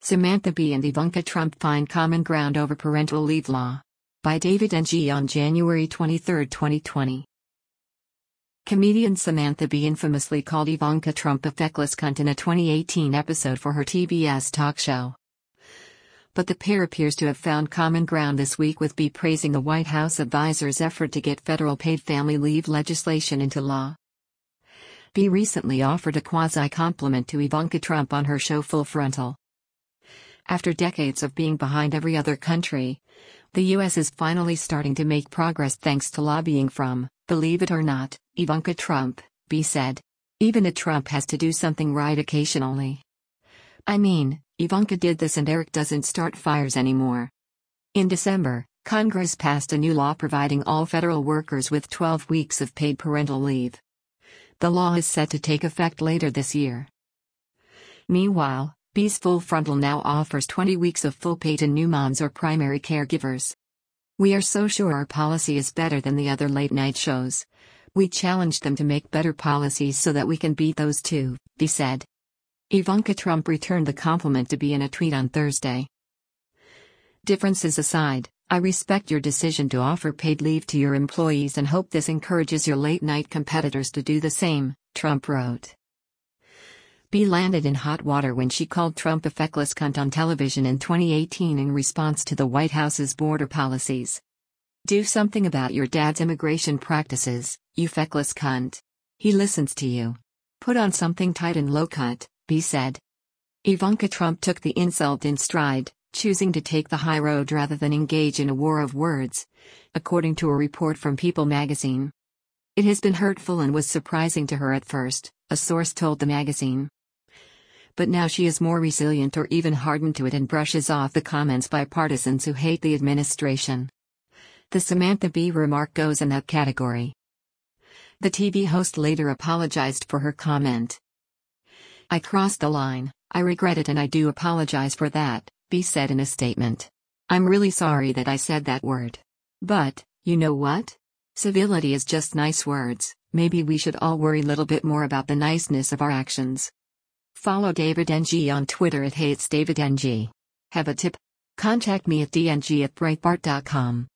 Samantha Bee and Ivanka Trump find common ground over parental leave law. By David Ng on January 23, 2020. Comedian Samantha Bee infamously called Ivanka Trump a feckless cunt in a 2018 episode for her TBS talk show. But the pair appears to have found common ground this week, with Bee praising the White House advisor's effort to get federal paid family leave legislation into law. Bee recently offered a quasi-compliment to Ivanka Trump on her show Full Frontal. After decades of being behind every other country, the U.S. is finally starting to make progress thanks to lobbying from, believe it or not, Ivanka Trump, Bee said. Even a Trump has to do something right occasionally. I mean, Ivanka did this and Eric doesn't start fires anymore. In December, Congress passed a new law providing all federal workers with 12 weeks of paid parental leave. The law is set to take effect later this year. Meanwhile, Bee's Full Frontal now offers 20 weeks of full pay to new moms or primary caregivers. We are so sure our policy is better than the other late-night shows. We challenged them to make better policies so that we can beat those too, Bee said. Ivanka Trump returned the compliment to Bee in a tweet on Thursday. Differences aside, I respect your decision to offer paid leave to your employees and hope this encourages your late-night competitors to do the same, Trump wrote. Bee landed in hot water when she called Trump a feckless cunt on television in 2018 in response to the White House's border policies. Do something about your dad's immigration practices, you feckless cunt. He listens to you. Put on something tight and low-cut, Bee said. Ivanka Trump took the insult in stride, choosing to take the high road rather than engage in a war of words, according to a report from People magazine. It has been hurtful and was surprising to her at first, a source told the magazine. But now she is more resilient or even hardened to it and brushes off the comments by partisans who hate the administration. The Samantha Bee remark goes in that category. The TV host later apologized for her comment. I crossed the line, I regret it and I do apologize for that, Bee said in a statement. I'm really sorry that I said that word. But, you know what? Civility is just nice words. Maybe we should all worry a little bit more about the niceness of our actions. Follow David Ng on Twitter @HatesDavidNG. Have a tip? Contact me at dng@breitbart.com.